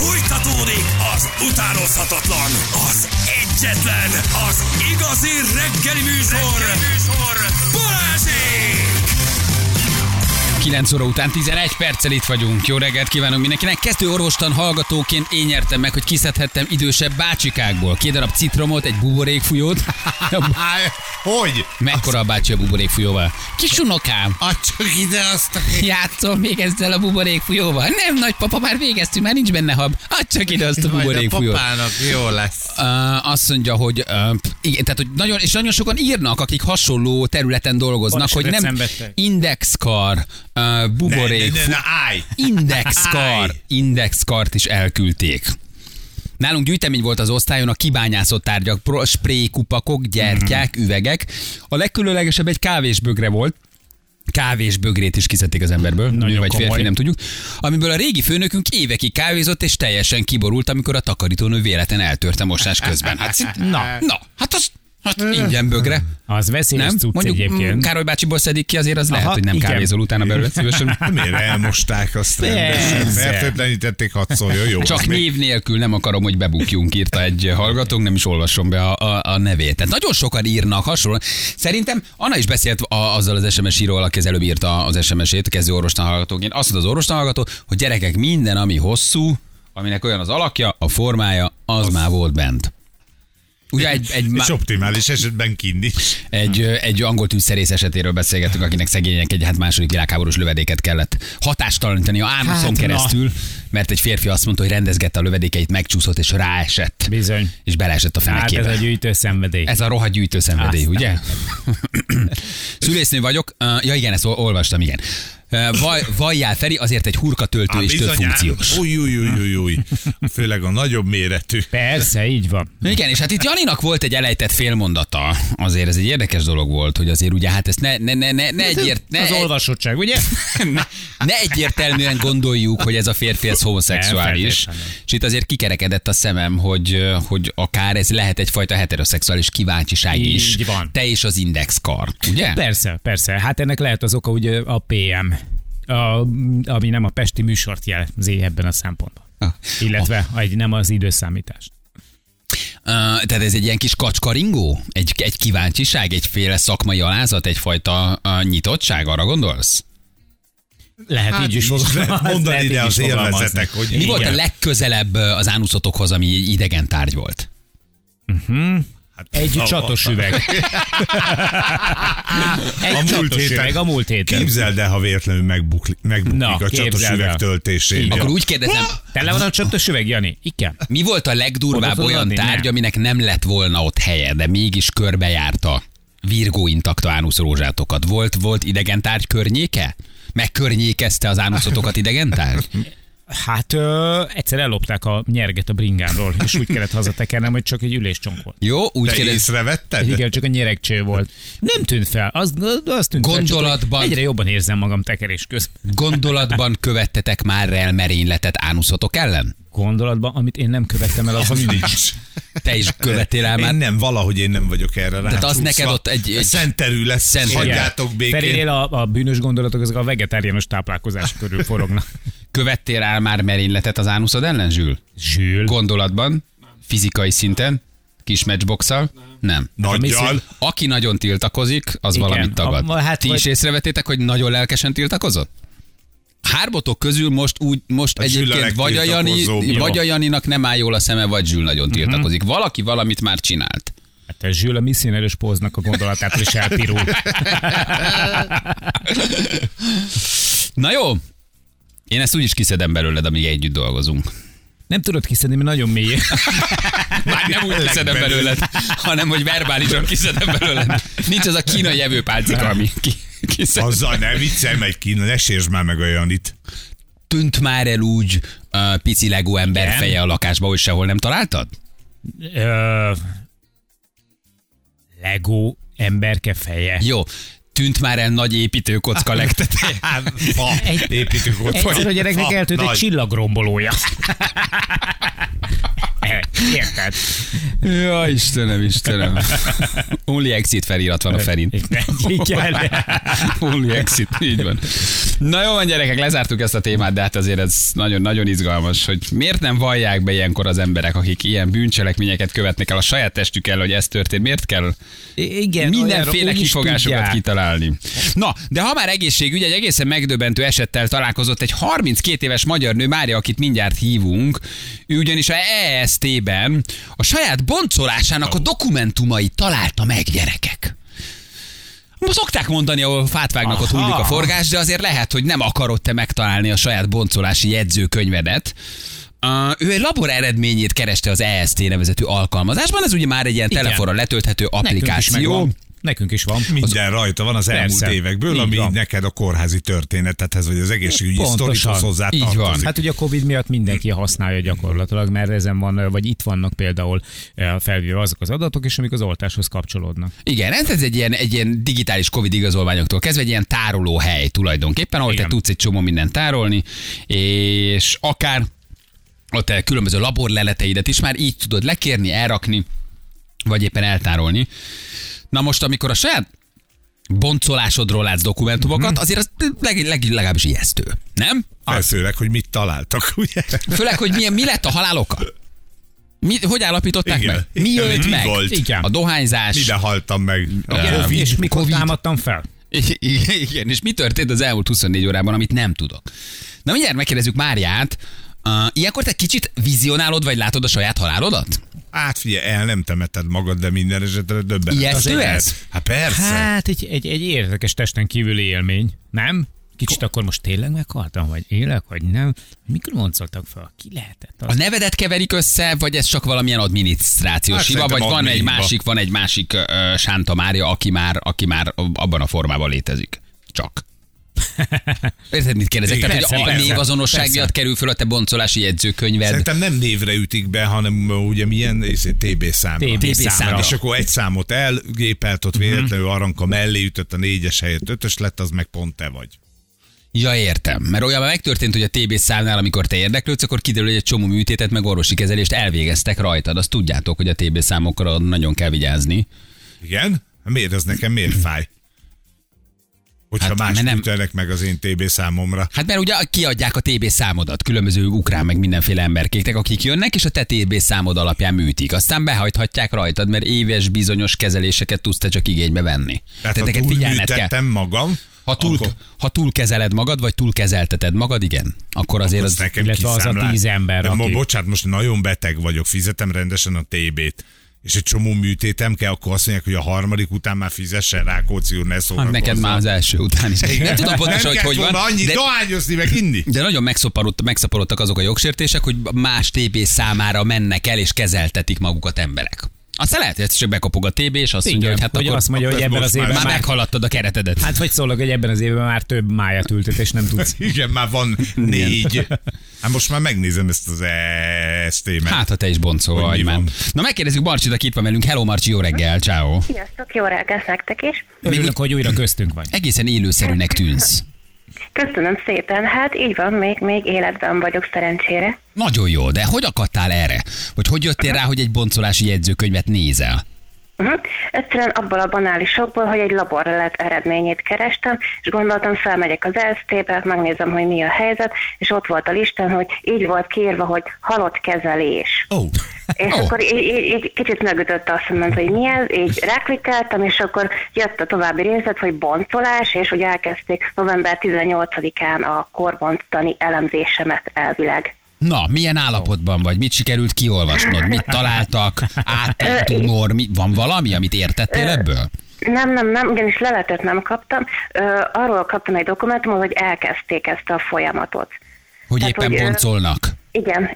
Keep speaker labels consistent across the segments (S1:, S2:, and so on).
S1: Fújtatódik az utánozhatatlan, az egyetlen, az igazi reggeli műsor, Balázsék!
S2: 9 óra után 11 perccel itt vagyunk. Jó reggelt kívánunk mindenkinek. Kezdő orvostan hallgatóként én nyertem meg, hogy kiszedhettem idősebb bácsikákból 2 darab citromot, egy buborékfújót.
S3: Hogy?
S2: Mekkora a bácsi a buborékfújóval? Kis unokám.
S3: Add csak ide azt a...
S2: Játszom még ezzel a buborékfújóval. Nem, nagypapa, már végeztünk, már nincs benne hab. Add csak ide azt a buborékfújót.
S3: A papának jó lesz.
S2: Azt mondja, hogy igen, tehát, hogy nagyon sokan írnak, akik hasonló területen dolgoznak, hogy nem indexkar, buborék, indexkart is elküldték. Nálunk gyűjtemény volt az osztályon a kibányászott tárgyak, spré, kupakok, gyertyák, üvegek. A legkülönlegesebb egy kávésbögre volt. Kávésbögrét is kiszedték az emberből, nő vagy férfi, nem tudjuk. Amiből a régi főnökünk évekig kávézott, és teljesen kiborult, amikor a takarítónő véletlen eltörte mosás közben. Hát az ingyen bögre.
S4: Az veszélyes cucc egyébként.
S2: Károly bácsiból szedik ki, azért az lehet, hogy nem kávézol utána belőle szívesen.
S3: Miért elmosták azt rendesen? Fertőtlenítették, hadd szóljon, jó.
S2: Csak név nélkül nem akarom, hogy bebukjunk, írta egy hallgatónk, nem is olvasom be a nevét. Tehát nagyon sokan írnak hasonlóan. Szerintem Anna is beszélt azzal az SMS íróval, aki az előbb írta az SMS-ét, kezdő orvostan hallgatóként. Azt mondta az orvostan hallgató, hogy gyerekek, minden, ami hosszú, aminek olyan az alakja, a formája, az már volt bent. Ugye
S3: és optimális esetben kint is.
S2: Egy angol tűzszerész esetéről beszélgettünk, akinek szegények egy második világháborús lövedéket kellett hatástalanítani a ánuszon keresztül, mert egy férfi azt mondta, hogy rendezgette a lövedékeit, megcsúszott és ráesett.
S4: Bizony.
S2: És beleesett a fenekébe.
S4: Hát ez a gyűjtőszenvedély.
S2: Ez a rohadt gyűjtőszenvedély, ugye? Szülésznő vagyok. Ja igen, ezt olvastam, igen. Valljál, Feri, azért egy hurkatöltő és több funkciós.
S3: Új. Főleg a nagyobb méretű.
S4: Persze, így van.
S2: Igen, és hát itt Janinak volt egy elejtett félmondata. Azért ez egy érdekes dolog volt, hogy azért ugye hát ezt
S4: az olvasottság, ugye?
S2: ne egyértelműen gondoljuk, hogy ez a férfi ez homoszexuális. És itt azért kikerekedett a szemem, hogy akár ez lehet egyfajta heteroszexuális kíváncsiság is.
S4: Így van.
S2: Te és az indexkar, ugye?
S4: Persze. Hát ennek lehet az oka, ugye a PM. Ami nem a pesti műsort jelzi ebben a szempontban. Illetve nem az időszámítást.
S2: Tehát ez egy ilyen kis kacskaringó? Egy kíváncsiság, egyféle szakmai alázat, egyfajta nyitottság, arra gondolsz?
S4: Lehet így is
S3: mondani, de az élvezetek, hogy...
S2: Mi volt a legközelebb az ánuszotokhoz, ami idegen tárgy volt?
S4: Egy csatos üveg. A múlt héten.
S3: Képzeld el, ha véletlenül megbuklik a csatos üveg töltésén.
S2: Akkor úgy kérdezem.
S4: Tele van a csatos üveg, Jani? Igen.
S2: Mi volt a legdurvább olyan tárgy, aminek nem lett volna ott helye, de mégis körbejárta virgó intakta ánuszrózsátokat? Volt idegen tárgy környéke? Megkörnyékezte az ánuszotokat idegen tárgy?
S4: Hát egyszer ellopták a nyerget a bringánról, és úgy kellett hazatekernem, hogy csak egy üléscsonk volt.
S2: Jó, úgy
S3: kérdez... észrevetted?
S4: Igen, csak a nyeregcső volt. Nem tűnt fel. Az tűnt
S2: gondolatban,
S4: fel, egyre jobban érzem magam tekerés közben.
S2: Gondolatban követtetek már el merényletet ánuszotok ellen?
S4: Gondolatban, amit én nem követtem el, az nincs.
S2: Te is követtél el már?
S3: Én nem, valahogy én nem vagyok erre rá.
S2: Tehát az neked ott egy
S3: szenterű lesz, hagyjátok békén.
S4: Ferinél a bűnös gondolatok azok a vegetáriánus táplálkozás körül forognak.
S2: Követtél el már merényletet az ánuszod ellen, Zsül? Gondolatban? Fizikai szinten? Kis matchbox-szal? Nem.
S3: Nagyjal.
S2: Aki nagyon tiltakozik, az igen, valamit tagad. Ti is észrevettétek, hogy nagyon lelkesen tiltakozott? Hárbotok közül most egyébként vagy a Janinak nem áll jól a szeme, vagy Zsül nagyon tiltakozik. Valaki valamit már csinált.
S4: Hát Zsül a misszionerős póznak a gondolatától is elpirul.
S2: Na jó, én ezt úgyis kiszedem belőled, amíg együtt dolgozunk.
S4: Nem tudod kiszedni, mert nagyon mély.
S2: Már nem úgy kiszedem belőled, hanem hogy verbálisan kiszedem belőled. Nincs az a kínai evőpálcika, ami kiszedem.
S3: Azzal ne viccelj, megy Kína, ne sértsd már meg a Janit.
S2: Tűnt már el úgy pici Lego ember feje a lakásba, hogy sehol nem találtad?
S4: Lego emberke feje.
S2: Jó. Tűnt már el nagy építőkocka legteteje.
S3: Építőkocka.
S4: Egyszer a gyereknek eltűnt egy csillagrombolója. Érted?
S2: Ja, Istenem. Only exit felirat van a Ferin. Only exit, így van. Na jó van, gyerekek, lezártuk ezt a témát, de hát azért ez nagyon-nagyon izgalmas, hogy miért nem vallják be ilyenkor az emberek, akik ilyen bűncselekményeket követnek el a saját testükkel, hogy ez történt. Miért kell mindenféle kifogásokat kitalálni? Na, de ha már egészségügy, egy egészen megdöbbentő esettel találkozott egy 32 éves magyar nő, Mária, akit mindjárt hívunk. Ő ugyanis a EST-ben a saját boncolásának a dokumentumait találta meg, gyerekek. Most szokták mondani, ahol fát vágnak, ott hullik a forgás, de azért lehet, hogy nem akarod te megtalálni a saját boncolási jegyzőkönyvedet. Ő egy labor eredményét kereste az EST nevezetű alkalmazásban, ez ugye már egy ilyen telefonra letölthető applikáció.
S4: Nekünk is van.
S3: Minden rajta van az elmúlt évekből, ami neked a kórházi történetethez, vagy az egészségügyi sztorihoz hozzá tartozik.
S4: Hát ugye a Covid miatt mindenki használja gyakorlatilag, mert ezen van, vagy itt vannak például felvéve azok az adatok is, amik az oltáshoz kapcsolódnak.
S2: Igen, ez egy ilyen digitális Covid igazolványoktól kezdve egy ilyen tárolóhely tulajdonképpen, ahol te tudsz egy csomó mindent tárolni, és akár ott különböző laborleleteidet is már így tudod lekérni, elrakni, vagy éppen eltárolni. Na most, amikor a saját boncolásodról látsz dokumentumokat, azért az legalábbis ijesztő, nem?
S3: Főleg, hogy mit találtak, ugye?
S2: Főleg, hogy mi lett a halál oka? Hogy állapították meg? Mi ölt meg? A dohányzás.
S3: Mire haltam meg?
S4: És mikor támadtam fel?
S2: Igen, és mi történt az elmúlt 24 órában, amit nem tudok. Na mindjárt megkérdezzük Máriát. Ilyenkor te kicsit vizionálod, vagy látod a saját halálodat?
S3: Hát figyelj, el nem temeted magad, de minden esetre döbbenet.
S2: Ijesztő ez?
S3: Hát persze.
S4: Hát egy érdekes testen kívüli élmény, nem? Kicsit akkor most tényleg meghaltam, vagy élek, vagy nem? Mikor boncoltak fel? Ki lehetett az?
S2: A nevedet keverik össze, vagy ez csak valamilyen adminisztrációs hiba, vagy van egy másik Sánta Mária, aki már abban a formában létezik? Csak. Érted, mit kérdezek?
S3: Igen,
S2: tehát, hogy a névazonosság miatt kerül föl a te boncolási jegyzőkönyved.
S3: Szerintem nem névre ütik be, hanem ugye milyen TB számra.
S2: TB számra.
S3: És akkor egy számot elgépelt, ott véletlenül Aranka mellé ütött, a 4-es helyett 5-ös lett, az meg pont te vagy.
S2: Ja, értem. Mert olyan megtörtént, hogy a TB számnál, amikor te érdeklődsz, akkor kiderül, hogy egy csomó műtétet meg orvosi kezelést elvégeztek rajtad. Azt tudjátok, hogy a TB számokra nagyon kell vigyázni.
S3: Igen? Miért ez nekem miért fáj? Hogyha más ütenek meg az én TB számomra.
S2: Hát mert ugye kiadják a TB számodat, különböző ukrán meg mindenféle emberkéknek, akik jönnek, és a te TB számod alapján műtik. Aztán behajthatják rajtad, mert éves bizonyos kezeléseket tudsz te csak igénybe venni.
S3: Tehát ha túlműtettem magam,
S2: ha túlkezeled magad, vagy túlkezelteted magad, igen. Akkor azért az...
S3: Nekem
S4: illetve az a 10 ember,
S3: aki... Bocsánat, most nagyon beteg vagyok, fizetem rendesen a TB-t. És egy csomó műtétem kell, akkor azt mondják, hogy a harmadik után már fizessen, Rákóczi úr, ne szórakozzon.
S2: Neked már az első után is. Nem tudom pontosan, hogy van.
S3: Annyit dohányozni, meg inni.
S2: De nagyon megszaporodtak azok a jogsértések, hogy más TB számára mennek el, és kezeltetik magukat emberek. Aztán lehet, hogy csak bekapog a TB, és azt mondja, hogy hát
S4: hogy
S2: akkor
S4: azt mondja, hogy ebben az évben
S2: már meghaladtad a keretedet.
S4: Hát vagy szólok, hogy ebben az évben már több májat ültet, és nem tudsz.
S3: Igen, már van 4. Hát most már megnézem ezt az EST-met.
S2: Hát, ha te is boncol vagy már. Na megkérdezzük Marcsit, aki itt van velünk. Hello Marci, jó reggel, ciao.
S5: Sziasztok, jó reggelt nektek is.
S4: Örülök, hogy újra köztünk vagy.
S2: Egészen élőszerűnek tűnsz.
S5: Köszönöm szépen, hát így van, még életben vagyok szerencsére.
S2: Nagyon jó, de hogy akadtál erre? Vagy hogy jöttél rá, hogy egy boncolási jegyzőkönyvet nézel?
S5: Egyszerűen abból a banális okból, hogy egy laborlelet eredményét kerestem, és gondoltam, felmegyek az EST-be, megnézem, hogy mi a helyzet, és ott volt a listán, hogy így volt kiírva, hogy halott kezelés. És akkor így kicsit megütött azt mondom, hogy mi ez, így ráklikkeltem, és akkor jött a további részlet, hogy boncolás, és hogy elkezdték november 18-án a korbonctani elemzésemet elvileg.
S2: Na, milyen állapotban vagy? Mit sikerült kiolvasnod? Mit találtak? Tumor? Van valami, amit értettél ebből?
S5: Nem, ugyanis leletet nem kaptam. Arról kaptam egy dokumentumot, hogy elkezdték ezt a folyamatot.
S2: Hogy tehát, éppen boncolnak?
S5: Igen.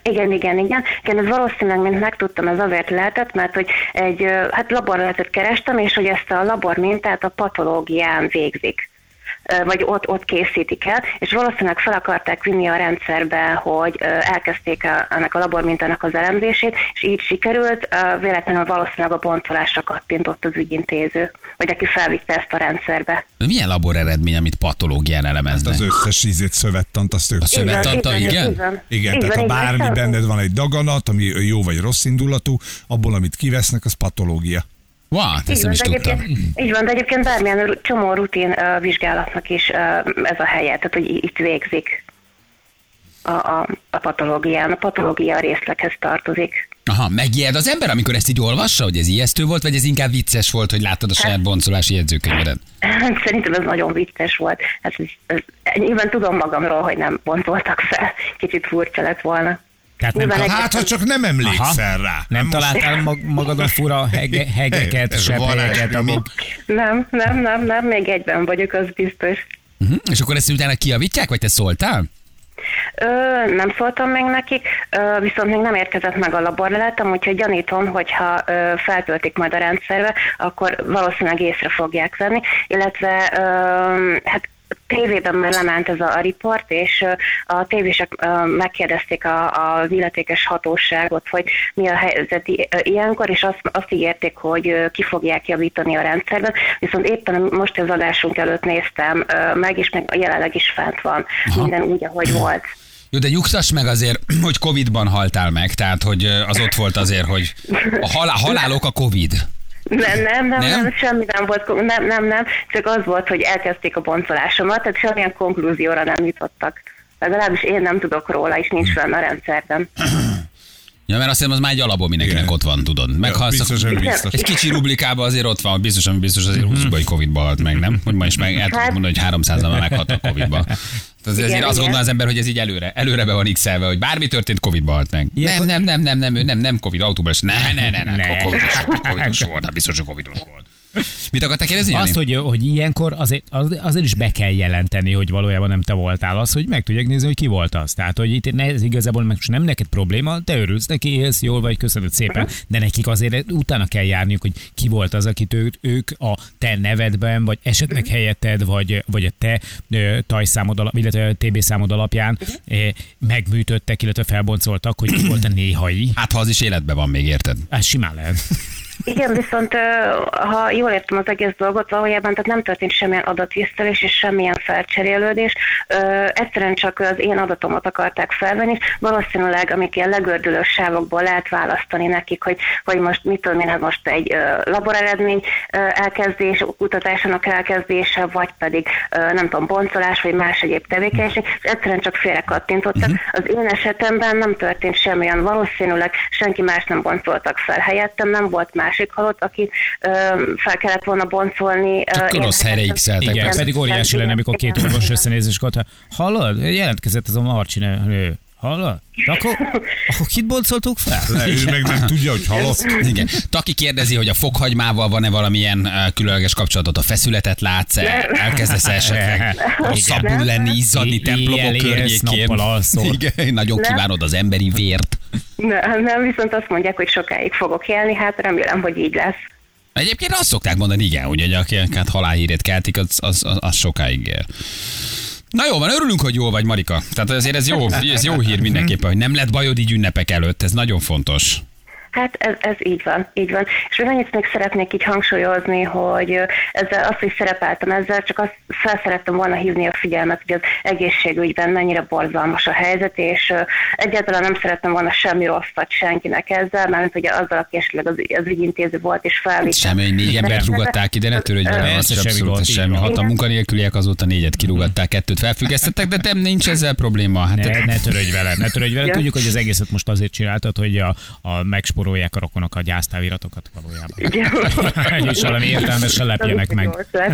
S5: Ez valószínűleg, mint megtudtam, ez azért lehetett, mert hogy egy laborlehetet kerestem, és hogy ezt a labor mintát a patológián végzik. vagy ott készítik el, és valószínűleg fel akarták vinni a rendszerbe, hogy elkezdték ennek a labormintának az elemzését, és így sikerült, véletlenül valószínűleg a boncolásra kattintott az ügyintéző, vagy aki felvitte ezt a rendszerbe.
S2: Milyen labor eredmény, amit patológián elemeznek?
S3: Az összes szövettant, azt ők.
S2: A szövettanta, igen?
S3: Igen, tehát ha bármi benned van egy daganat, ami jó vagy rossz indulatú, abból, amit kivesznek, az patológia.
S2: Ezt nem is tudtam.
S5: Így van, de egyébként bármilyen csomó rutin vizsgálatnak is ez a helye, tehát hogy itt végzik a patológián. A patológia részleghez tartozik.
S2: Aha, megijed az ember, amikor ezt így olvassa, hogy ez ijesztő volt, vagy ez inkább vicces volt, hogy láttad a saját boncolási jegyzőkönyvedet?
S5: Szerintem ez nagyon vicces volt. Nyilván tudom magamról, hogy nem boncoltak fel. Kicsit furcsa lett volna.
S3: Hát, ha csak nem emlékszel rá.
S4: Nem találtál magadon fura hegeket, sepelyeket, amik...
S5: Nem, még egyben vagyok, az biztos.
S2: És akkor ezt utána kijavítják, vagy te szóltál?
S5: Nem szóltam még nekik, viszont még nem érkezett meg a laborleletem, úgyhogy gyanítom, hogyha feltöltik majd a rendszerbe, akkor valószínűleg észre fogják venni, illetve hát tévében már lement ez a riport, és a tévések megkérdezték az illetékes hatóságot, hogy mi a helyzet ilyenkor, és azt ígérték, hogy ki fogják javítani a rendszerben, viszont éppen most az adásunk előtt néztem meg, és meg jelenleg is fent van. Minden úgy, ahogy volt.
S2: Jó, de nyugtass meg azért, hogy Covid-ban haltál meg, tehát hogy az ott volt azért, hogy a halálok a Covid.
S5: Nem, semmi nem volt, nem, csak az volt, hogy elkezdték a boncolásomat, tehát semmilyen konklúzióra nem jutottak. Legalábbis én nem tudok róla, és nincs benne a rendszerben.
S2: Ja, mert azt hiszem, az már egy alapból mindenkinek ott van, tudod.
S3: Biztos.
S2: Egy kicsi rublikában azért ott van, biztos azért 20 hogy Covid-ba halt meg, nem? Hogy ma is meg el tudod mondani, hogy 300-an meghalt a Covid-ba. Ezért azt gondolja az ember, hogy ez így előre be van x-elve, hogy bármi történt, Covid-ba halt meg. Nem Covid, autóban is. Ne, Covid-os volt, biztos, hogy Covid-os volt. Mit akartál kérdezni?
S4: Azt, hogy ilyenkor azért is be kell jelenteni, hogy valójában nem te voltál, az, hogy meg tudják nézni, hogy ki volt az. Tehát, hogy itt ez igazából most nem neked probléma, te örülsz neki, élsz jól vagy, köszönöd szépen, de nekik azért utána kell járniuk, hogy ki volt az, akit ők a te nevedben, vagy esetleg helyetted, vagy a te tajszámod, illetve a TB számod alapján megműtöttek, illetve felboncoltak, hogy ki volt a néhai.
S2: Hát, ha az is életben van még, érted?
S4: Simán lehet.
S5: Igen, viszont ha jól értem az egész dolgot, valójában tehát nem történt semmilyen adatvisztelés és semmilyen felcserélődés. Egyszerűen csak az én adatomat akarták felvenni. Valószínűleg, amik ilyen legördülő sávokból lehet választani nekik, hogy most mit tudom én, most egy laboreredmény elkezdés, kutatásának elkezdése, vagy pedig nem tudom, boncolás, vagy más egyéb tevékenység, és egyszerűen csak félre kattintottak. Az én esetemben nem történt semmilyen, valószínűleg senki más nem boncoltak fel helyettem, nem volt másik halott, aki fel kellett volna boncolni.
S2: Csak rossz helyre x-eltek.
S4: Igen, pedig óriási lenne, amikor két orvos összenéz, és akkor hallod? Jelentkezett ez a Marcsi nő. Hallod? Akkor kit boncoltuk fel?
S3: Ő meg nem tudja, hogy halott.
S2: Igen. Taki kérdezi, hogy a fokhagymával van-e valamilyen különleges kapcsolatot, a feszületet látsz, elkezdesz esetleg rosszabbul lenni, izzadni templomok környékén. Igen, nagyon kívánod az emberi vért.
S5: Nem, viszont azt mondják, hogy sokáig fogok élni, hát remélem, hogy így lesz.
S2: Egyébként azt szokták mondani, igen, hogy akiket halálhírét keltik, az sokáig él. Na jó van, örülünk, hogy jól vagy, Marika. Tehát azért ez jó hír mindenképpen, hogy nem lett bajod így ünnepek előtt, ez nagyon fontos.
S5: Hát ez így van. És annyit még szeretnék így hangsúlyozni, hogy ezzel azt, hogy szerepeltem ezzel, csak azt fel szerettem volna hívni a figyelmet, hogy az egészségügyben mennyire borzalmas a helyzet, és egyáltalán nem szerettem volna semmi rosszat senkinek ezzel, mert hogy azzal, aki esetleg az ügyintéző volt, és felvitt.
S2: Semmi, hogy 4 embert rúgatták ide, ne törődj vele, semmi. 6 munkanélküliek, azóta 4-et kirúgatták, 2-t felfüggesztettek, de nincs ezzel probléma. Hát
S4: ne törődj vele. Tudjuk, hogy az egészet most azért csináltad, hogy a megsporolják a rokonok a gyásztáviratokat valójában. És valami értelmesen lepjenek meg.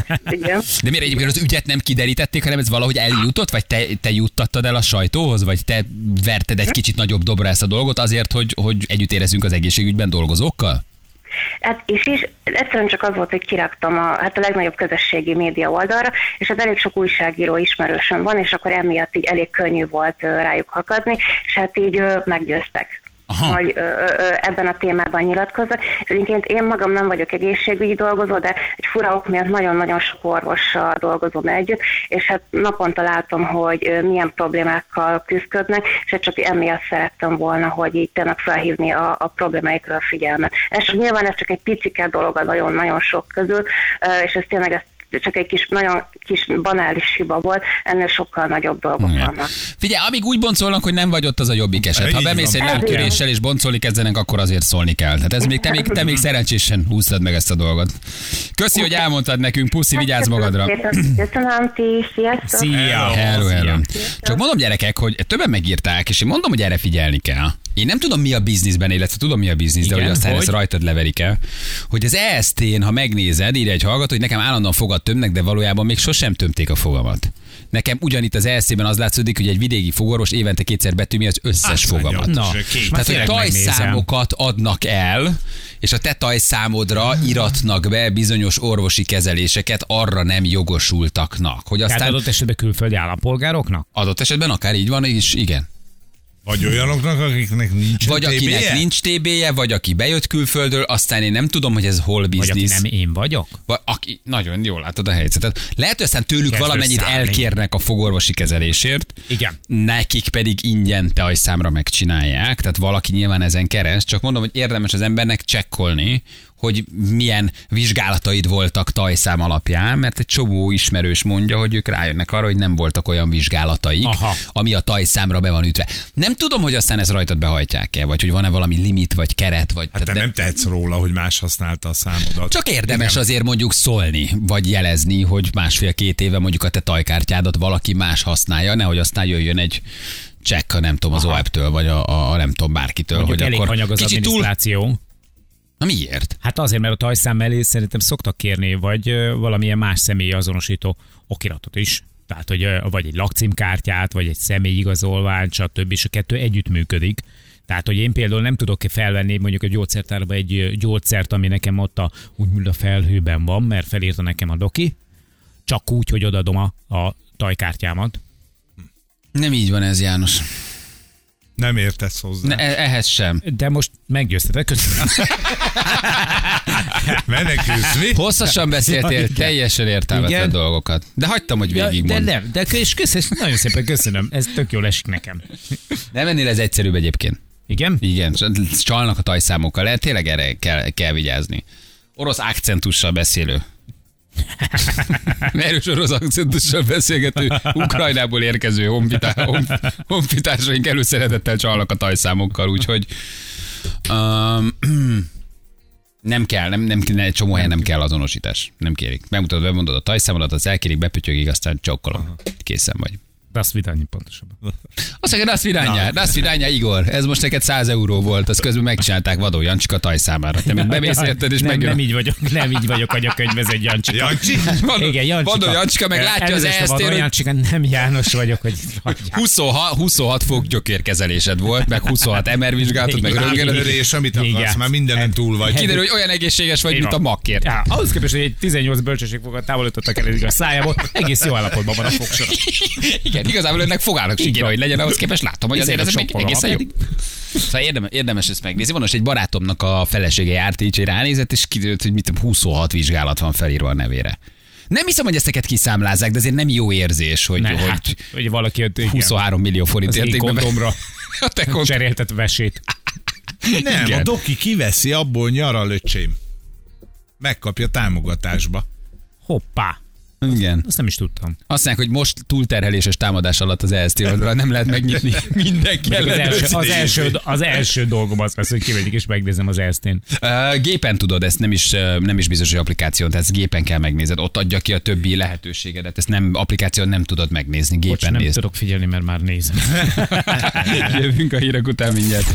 S2: De miért egyébként az ügyet nem kiderítették, hanem ez valahogy eljutott, vagy te juttattad el a sajtóhoz, vagy te verted egy kicsit nagyobb dobra ezt a dolgot azért, hogy együtt érezzünk az egészségügyben dolgozókkal?
S5: Hát és egyszerűen csak az volt, hogy kiraktam a legnagyobb közösségi média oldalra, és hát elég sok újságíró ismerősöm van, és akkor emiatt így elég könnyű volt rájuk hakadni, és hát így meggyőztek. hogy ebben a témában nyilatkozzak. És egyébként én magam nem vagyok egészségügyi dolgozó, de egy fura ok miatt nagyon-nagyon sok orvossal dolgozom együtt, és hát naponta látom, hogy milyen problémákkal küzdködnek, és csak emiatt szerettem volna, hogy így tényleg felhívni a problémáikra a figyelmet. És nyilván ez csak egy picike dolog a nagyon-nagyon sok közül, és ez tényleg csak egy nagyon kis banális hiba volt, ennél sokkal nagyobb dolgok vannak.
S2: Figyelj, amíg úgy boncolnak, hogy nem vagy ott, az a jobbik eset. Ha bemész egy nemtöréssel és boncolni kezdenek, akkor azért szólni kell. Tehát ez még te még szerencsésen húztad meg ezt a dolgot. Köszi, hogy elmondtad nekünk, puszi, vigyázz magadra.
S5: Köszönöm, ti, sziasztok!
S4: Szia!
S2: Hello. Csak mondom, gyerekek, hogy többen megírták, és én mondom, hogy erre figyelni kell. Én nem tudom, mi a bizniszben, illetve tudom, mi a biznisz, de hogy aztán ezt rajtad leverik el. Hogy az EST-n, ha megnézed, írja egy hallgató, hogy nekem állandóan fogad tömnek, de valójában még sosem tömték a fogamat. Nekem ugyanitt az EST-ben az látszódik, hogy egy vidéki fogorvos évente 2-szer betömi az összes fogamat. Tehát, hogy tajszámokat adnak el, és a te tajszámodra iratnak be bizonyos orvosi kezeléseket arra nem jogosultaknak. Hogy aztán
S4: Tehát adott esetben külföldi állampolgároknak?
S2: Adott esetben akár így van, és igen.
S3: Vagy olyanoknak, akiknek nincs
S2: Vagy akinek nincs TB-je, vagy aki bejött külföldről, aztán én nem tudom, hogy ez hol biznisz.
S4: Vagy aki nem én vagyok?
S2: Vagy aki, nagyon jól látod a helyzetet. Lehet, hogy aztán tőlük valamennyit elkérnek a fogorvosi kezelésért.
S4: Igen.
S2: Nekik pedig ingyen tajszámra megcsinálják, tehát valaki nyilván ezen keres. Csak mondom, hogy érdemes az embernek csekkolni, hogy milyen vizsgálataid voltak tajszám alapján, mert egy csomó ismerős mondja, hogy ők rájönnek arra, hogy nem voltak olyan vizsgálataik, ami a tajszámra be van ütve. Nem tudom, hogy aztán ezt rajtad behajtják-e, vagy hogy van-e valami limit, vagy keret, vagy...
S3: Hát te nem tehetsz róla, hogy más használta a számodat.
S2: Csak érdemes azért mondjuk szólni, vagy jelezni, hogy 1,5-2 éve mondjuk a te tajkártyádat valaki más használja, nehogy aztán jöjjön egy csekk, nem tudom, az OEP-től, vagy a nem tudom, bárkitől.
S4: Mondjuk
S2: hogy
S4: elég
S2: akkor
S4: hanyag az adminisztráció.
S2: Na miért?
S4: Hát azért, mert a tajszám mellé szerintem szoktak kérni, vagy valamilyen más személyi azonosító okiratot is. Tehát, hogy vagy egy lakcímkártyát, vagy egy személyigazolvány, stb. És a kettő együtt működik. Tehát, hogy én például nem tudok felvenni mondjuk a gyógyszertárba egy gyógyszert, ami nekem ott úgymond a felhőben van, mert felírta nekem a doki, csak úgy, hogy odaadom a tajkártyámat.
S2: Nem így van ez, János.
S3: Nem értesz hozzá.
S2: Ehhez sem.
S4: De most meggyőztetek, köszönöm.
S3: Menekülsz, mi?
S2: Hosszasan beszéltél, teljesen értelmetlen dolgokat. De hagytam, hogy végigmond.
S4: De nem, és köszönöm, nagyon szépen köszönöm. Ez tök jól esik nekem.
S2: Nem ennél ez egyszerűbb egyébként.
S4: Igen?
S2: Igen, csalnak a tajszámokkal. Lehet, tényleg erre kell vigyázni. Orosz akcentussal beszélő. Erős orosz akcentussal beszélgető Ukrajnából érkező honfitársaink előszeretettel csalnak a tajszámokkal, úgyhogy nem kell, egy csomó helyen nem kell azonosítás. Nem kérik. Megmutatod, bemondod a tajszámodat, az elkérik, bepütyögig, aztán csokkolom. Készen vagy.
S4: Das vidányi pontosabban.
S2: Azt mondja, das vidányi, Igor. Ez most neked 100 euró volt, azt közben megcsinálták Vadó Jancsika tajszámára. Te mint bemész érted, és megjön.
S4: Nem így vagyok, hogy a könyvezett Jancsika.
S3: Jancsi?
S4: Igen, Jancsika.
S2: Vadó Jancsika meg látja az EST-t, hogy
S4: Jancsika, nem János vagyok, hogy
S2: 26 foggyökérkezelésed volt, meg 26 MR vizsgálatod, meg
S3: röntgenezés, amit akarsz, már mindenen túl vagy.
S2: Kiderül, hogy olyan egészséges vagy, mint a makkért.
S4: Ahhoz képest, hogy egy 18 bölcsességfogat távolítottak el a szájából, egész jó állapotban van a fogsora.
S2: Igen, igazából önnek fogának sikéne, hogy legyen, ahhoz képest látom, hogy azért ez még egészen jó. Szóval érdemes ezt megnézni. Van most egy barátomnak a felesége járt, így ránézett, és kiderült, hogy 26 vizsgálat van felírva a nevére. Nem hiszem, hogy ezteket kiszámlázzák, de azért nem jó érzés, hogy
S4: valaki
S2: 23 millió forint értékben.
S4: Kondomra cseréltet vesét.
S3: Nem, igen. A doki kiveszi, abból nyaral, öcsém. Megkapja támogatásba.
S4: Hoppá.
S2: Igen.
S4: Azt nem is tudtam.
S2: Azt mondják, hogy most túlterheléses támadás alatt az EST oldalra nem lehet megnyitni. Mindenki
S4: az első dolgom az lesz, hogy kivegyik és megnézem az EST-n.
S2: Gépen tudod, ezt nem is biztos, hogy applikáción, tehát ezt gépen kell megnézed. Ott adja ki a többi lehetőségedet. Ezt nem applikáción nem tudod megnézni, gépen nézd.
S4: Nem tudok figyelni, mert már nézem.
S2: Jövünk a hírek után mindjárt.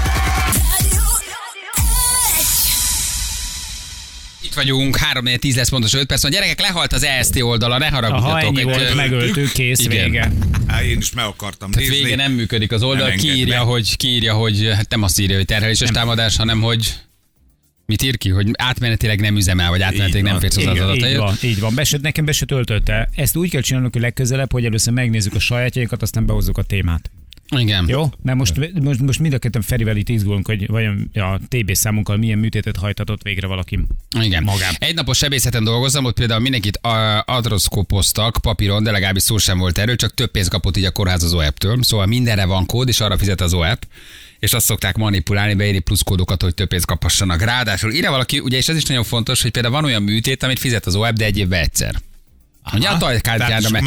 S2: Itt vagyunk, 3-4-10 lesz pontos 5 perc. A gyerekek, lehalt az EST oldala, ne haragudjatok.
S4: Ha ennyi volt, megöltük, kész,
S2: igen.
S4: Vége.
S3: Én is meg akartam
S2: nézni.
S3: nézni.
S2: Vége nem működik az oldal, kiírja, hogy hát nem azt írja, hogy terheléses támadás, hanem hogy mit ír ki, hogy átmenetileg nem üzemel, vagy átmenetileg nem férsz hozzá az adatait.
S4: Így van. Nekem be se töltötte. Ezt úgy kell csinálnunk, hogy legközelebb, hogy először megnézzük a sajátjainkat, aztán behozzuk a témát.
S2: Igen.
S4: Jó? Mert most mind a ketten Ferivel itt izgulunk, hogy vajon a TB számunkkal milyen műtétet hajtatott végre valaki
S2: Igen.
S4: magán.
S2: Egy napos sebészeten dolgoztam, ott például mindenkit adroszkópoztak papíron, de legalábbis szó sem volt erről, csak több pénzt kapott így a kórház az OEP-től. Szóval mindenre van kód, és arra fizet az OEP. És azt szokták manipulálni, beírni pluszkódokat, hogy több pénzt kaphassanak. Ráadásul ide valaki, ugye, és ez is nagyon fontos, hogy például van olyan műtét, amit fizet az OEP, de egy évben egyszer. Ugye a tajkártyádon,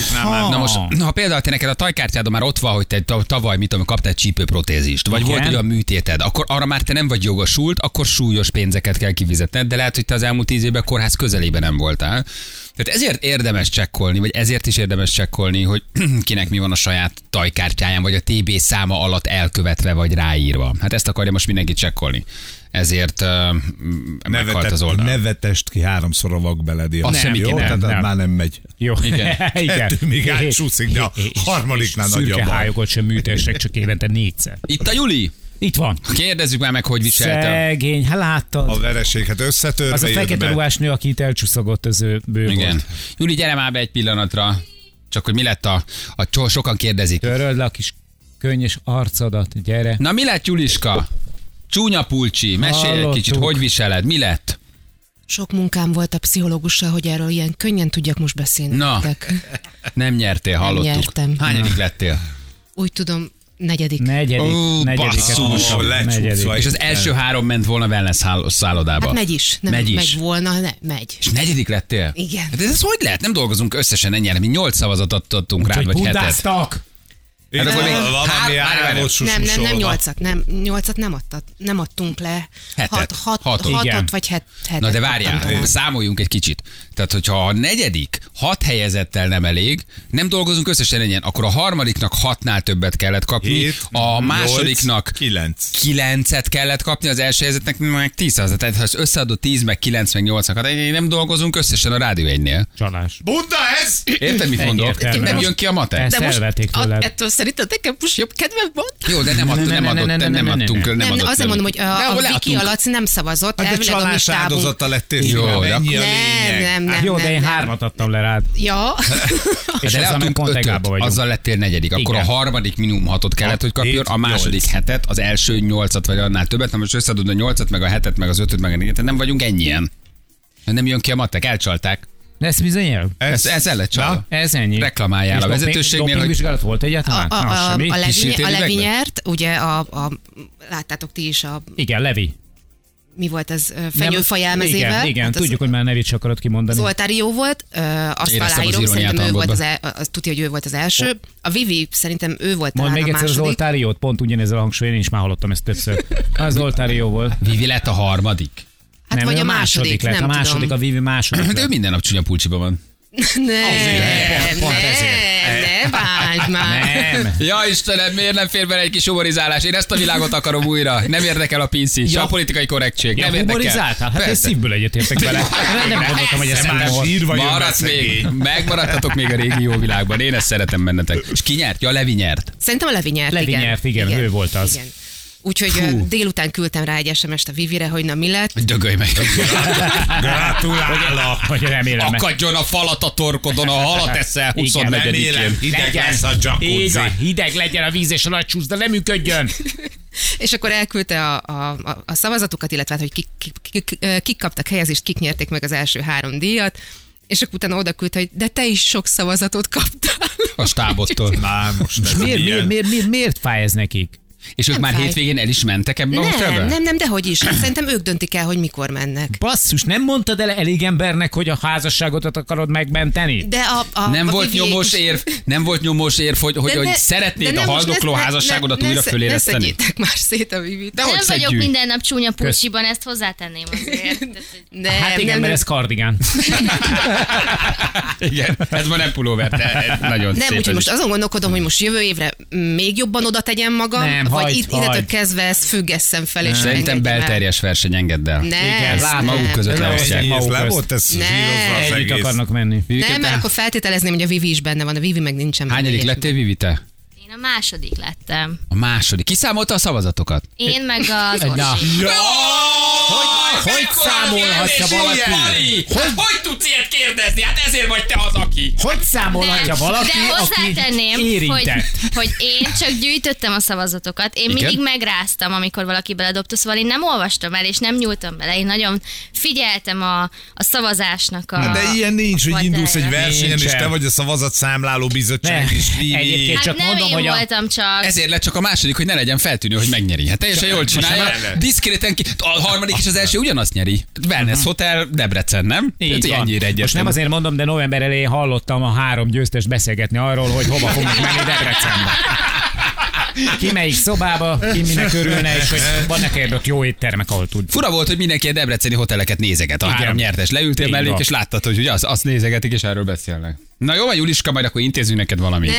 S2: na most, ha például te neked a tajkártyádon már ott van, hogy te tavaly kaptál csípőprotézist, vagy volt egy olyan műtéted, akkor arra már te nem vagy jogosult, akkor súlyos pénzeket kell kifizetned, de lehet, hogy te az elmúlt 10 évben a kórház közelében nem voltál. Tehát ezért érdemes csekkolni, vagy ezért is érdemes csekkolni, hogy kinek mi van a saját tajkártyáján, vagy a TB száma alatt elkövetve, vagy ráírva. Hát ezt akarja most mindenki csekkolni. Ezért meghalt az oldal.
S3: Ne vetest ki 3-szor a vakbeledi.
S2: Azt sem,
S3: jó?
S2: igen,
S3: Tehát
S4: nem.
S3: már nem megy.
S4: Jó.
S2: Igen.
S4: Igen.
S3: Még átsúszik, de a harmadiknál nagyobb.
S4: Szürke
S3: baj.
S4: hályokat sem műtesek, csak évente 4-szer.
S2: Itt a Juli.
S4: Itt van.
S2: Kérdezzük már meg, hogy viselte.
S4: Szegény, hát láttad.
S3: A vereséget összetörve
S4: Az a
S3: jött
S4: fekete
S3: be.
S4: ruhás nő, aki itt elcsuszogott az ő bő
S2: Igen.
S4: volt.
S2: Juli, gyere már be egy pillanatra. Csak hogy mi lett sokan kérdezik.
S4: Töröld le a kis könnyes arcodat, gyere.
S2: Na mi lett, Juliska? Csúnya pulcsi, mesélj egy
S4: Hallottuk.
S2: kicsit, hogy viseled, mi lett?
S6: Sok munkám volt a pszichológussal, hogy erről ilyen könnyen tudjak most beszélni.
S2: Na.
S6: nektek.
S2: Nem nyertél, hallottuk.
S6: nyertem.
S2: Hányadik lettél?
S6: Úgy tudom, 4.
S4: Negyedik.
S2: Ó,
S4: Negyediket
S2: basszus.
S4: mondtam.
S3: Lecsúszva.
S4: Negyedik.
S2: És az első 3 ment volna wellness szállodába.
S6: Hát megy is. Nem
S2: Megy is.
S6: megy volna, megy.
S2: És 4. lettél?
S6: Igen.
S2: Hát ez hogy lehet? Nem dolgozunk összesen ennyire. Mi 8 szavazatot adtunk rád,
S4: Úgyhogy
S2: vagy 7-et.
S4: bundáztak.
S3: Itt
S2: akkor még
S3: valami
S2: várj.
S3: állott
S6: Nem,
S3: sususolva.
S6: 8-at nem adtunk le.
S2: Hetet.
S6: 6
S4: Igen.
S6: vagy 7.
S2: Na de várjál, számoljunk egy kicsit. Tehát, hogyha a 4. 6 helyezettel nem elég, nem dolgozunk összesen ennyien, akkor a harmadiknak 6-nál többet kellett kapni,
S3: 7,
S2: a másodiknak
S3: 9.
S2: 9-et kellett kapni, az első helyezetnek meg 10. Tehát ha összeadod 10, meg 9, meg 8, hát nem dolgozunk összesen a Rádió 1-nél.
S4: Csalás.
S3: Bunda ez!
S2: Érted, mit mondok?
S4: Egyértelmű.
S2: Nem jön ki a matek?
S4: Ezt elvették tőled.
S6: Ettől szerintem nekem most jobb kedvem van?
S2: Jó, de nem adtunk.
S6: Nem, azért mondom, hogy a
S2: hol
S6: Viki
S2: adtunk?
S6: alatt nem szavazott,
S3: Hát de
S6: elvileg a mi
S3: csalás
S6: stábunk.
S3: áldozata lettél.
S2: Jó,
S3: Jó,
S2: de
S3: ennyi a lényeg.
S6: Nem.
S4: Jó, de én 3-at adtam le rád.
S6: Ja.
S4: És
S2: de
S4: ezzel meg
S2: leadtunk
S4: pont
S2: 5-öt,
S4: egába vagyunk.
S2: azzal lettél 4. Akkor a
S4: Igen.
S2: harmadik minimum 6-ot kellett, hogy kapjon, a
S3: 7,
S2: második
S3: 8.
S2: 7-et, az első 8-at vagy annál többet, na most összeadod a 8-at, meg a 7-et, meg az 5-öt, meg a 4-et, nem vagyunk ennyien. Nem jön ki a matek, elcsalták.
S4: Ez bizony el.
S2: Ez el lett csalva.
S4: Ez ennyi.
S2: Reklamáljál
S4: És
S2: a vezetőségnél, hogy
S4: dopingvizsgálat volt egyáltalán? Na, semmi.
S2: Kísértél
S6: A Levi
S2: üvegbe?
S6: nyert, ugye láttátok ti is
S4: Igen, Levi.
S6: mi volt ez, fenyőfa jelmezével.
S4: Igen,
S6: Hát az
S4: tudjuk, hogy már nevét sem akarod kimondani.
S6: Zoltári jó volt, azt
S2: Éreztem az
S6: aláírom,
S2: iróniát
S6: szerintem ő
S2: a
S6: volt
S2: hangodban.
S6: az tudja, hogy ő volt az első. A Vivi szerintem ő volt
S4: Mondd
S6: talán
S4: még
S6: a
S4: egyszer
S6: második.
S4: Zoltári jót, pont ugyanezzel a hangsúlyon, én is már hallottam ezt többször. A Zoltári jó volt.
S2: Vivi lett a harmadik.
S6: Hát
S4: Nem,
S6: vagy
S4: ő
S6: a második,
S4: lett,
S6: nem
S4: a második,
S6: tudom.
S4: a Vivi második
S2: De ő
S4: lett.
S2: minden nap csúnya pulcsiban van.
S6: Ne bántsd már.
S4: Nem.
S2: Ja Istenem, miért nem fér bele egy kis humorizálás? Én ezt a világot akarom újra. Nem érdekel a PC, se a politikai korrektség.
S4: Ja,
S2: Nem érdekel.
S4: humorizáltál? Hát én
S2: Persze.
S4: szívből egyetértek vele. Nem gondoltam, hogy ez
S3: Nem más
S4: humor.
S3: írva jön
S2: Maradsz
S3: be
S2: még,
S3: szegény.
S2: megmaradtatok még a régi jó világban. Én ezt szeretem bennetek. És ki nyert? Ja, a Levi nyert.
S6: Szerintem a Levi nyert,
S4: Levi nyert, igen, ő volt az.
S6: Igen. Úgyhogy délután küldtem rá egy SMS-t a Vivire, hogy na mi lett.
S2: Dögölj meg.
S3: Gratulálok.
S4: Hogy remélem.
S2: Akadjon a falat a torkodon, a halat eszel
S4: Igen,
S3: Remélem,
S2: 24-én.
S3: hideg lesz a
S4: Így
S3: jacuzzi.
S4: van, hideg legyen a víz és a nagy csúsz, de nem működjön.
S6: És akkor elküldte a szavazatokat, illetve hát, hogy kik kaptak helyezést, kik nyerték meg az első 3 díjat. És akkor utána oda küldte, hogy de te is sok szavazatot kaptál.
S2: A stábottól.
S3: Már most ez milyen.
S4: Miért fáj ez nekik?
S2: És ők
S6: Nem
S2: már
S6: fáj.
S2: hétvégén el is mentek ebbe a hotelbe?
S6: Nem, dehogy is. Szerintem ők döntik el, hogy mikor mennek.
S4: Basszus, nem mondtad el elég embernek, hogy a házasságodat akarod megmenteni?
S6: De
S2: Nem
S6: a
S2: volt
S6: Vivi
S2: nyomós
S6: is-
S2: érv, nem volt nyomós érv, hogy
S6: De
S2: szeretnéd
S6: de
S2: a
S6: nem, most
S2: haldokló
S6: ne-
S2: házasságodat
S6: ne-
S2: újra
S6: ne-
S2: föléleszteni.
S6: Ne szedjétek már szét a Vivit.
S2: De hogy
S7: Nem vagyok
S2: szedjük?
S7: minden nap csúnya pulcsiban, ezt hozzátenném azért. Tehát, hogy
S4: Hát igen, mert ez kardigán.
S2: Igen, ez ma nem pulóver, de nagyon
S6: Nem,
S2: szép.
S6: úgyhogy
S2: ez
S6: most
S2: is.
S6: azon gondolkodom, hogy most jövő évre még jobban oda tegyem magam,
S4: Nem,
S6: vagy
S4: hagyd,
S6: innentől
S4: hagyd.
S6: kezdve ezt függesszem fel, és
S2: Szerintem
S6: engedjem el.
S2: belterjes verseny, engedd el.
S6: Nem,
S2: Lát, maguk között
S6: nem.
S2: leosztják.
S3: Ennyi év
S4: maguk
S3: le
S4: közt.
S3: volt ez
S6: Ne.
S3: zsírozva az
S4: Együtt
S3: egész.
S4: akarnak menni.
S6: Nem, mert akkor feltételezném, hogy a Vivi is benne van, a Vivi meg nincsen benne.
S2: Hányadik
S6: ilyesmi.
S2: lettél, Vivi, te?
S7: én a második lettem.
S2: A második. Ki számolta a szavazatokat?
S7: Én meg az
S4: Na.
S7: Orsi.
S2: Hogy
S4: Hogy számolhatja valaki?
S2: Hogy tudsz ilyet kérdezni? Hát ezért vagy te az, aki.
S4: Hogy számolhatja valaki,
S7: de
S4: aki
S7: hozzátenném,
S4: érintett?
S7: hogy én csak gyűjtöttem a szavazatokat. Én
S2: Igen?
S7: mindig megráztam, amikor valaki beledobta, szóval én nem olvastam el, és nem nyúltam bele. Én nagyon figyeltem a szavazásnak a...
S3: De ilyen nincs, hogy indulsz egy versenyen, és
S4: Nincsen.
S3: te vagy a szavazatszámláló bizottság,
S4: Ne.
S3: és
S4: Egyébként
S7: Hát
S4: csak
S7: nem
S4: mondom,
S7: én
S4: hogy
S7: voltam csak.
S2: Ezért lett csak a második, hogy ne legyen feltűnő, hogy megnyeri. Hát teljesen jól csinálja.
S3: nem.
S2: Diszkréten a harmadik és az első ugyanazt nyeri. Wellness Hotel Debrecen, nem?
S4: Így
S2: Ez
S4: van.
S2: ennyire
S4: Most
S2: egyértelmű.
S4: nem azért mondom, de november elején hallottam a 3 győztest beszélgetni arról, hogy hova fognak menni Debrecenbe. Ki melyik szobába, ki minek örülne, és hogy vannak érdek jó éttermek, ahol tud.
S2: Fura volt, hogy mindenki a debreceni hoteleket nézeget. A
S4: Igen.
S2: 3 nyertes leültél
S4: Így
S2: mellék,
S4: van.
S2: és láttad, hogy ugye azt nézegetik, és erről beszélnek. Na jó, Juliska, majd akkor intézünk neked valamit.